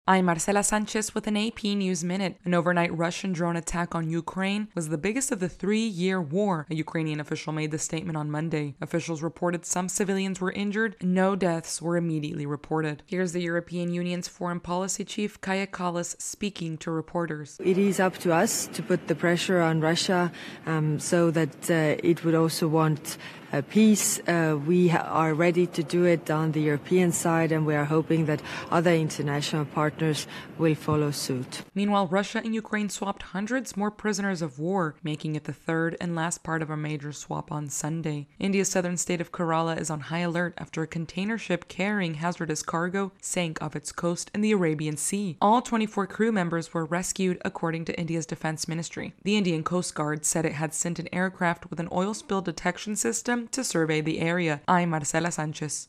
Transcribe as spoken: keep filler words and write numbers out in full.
I'm Marcela Sanchez with an A P News Minute. An overnight Russian drone attack on Ukraine was the biggest of the three-year war. A Ukrainian official made the statement on Monday. Officials reported some civilians were injured. No deaths were immediately reported. Here's the European Union's foreign policy chief, Kaja Kallas, speaking to reporters. It is up to us to put the pressure on Russia um, so that uh, it would also want uh, peace. Uh, we ha- are ready to do it on the European side, and we are hoping that other international partners will follow suit. Meanwhile, Russia and Ukraine swapped hundreds more prisoners of war, making it the third and last part of a major swap on Sunday. India's southern state of Kerala is on high alert after a container ship carrying hazardous cargo sank off its coast in the Arabian Sea. All twenty-four crew members were rescued, according to India's defense ministry. The Indian Coast Guard said it had sent an aircraft with an oil spill detection system to survey the area. I'm Marcela Sanchez.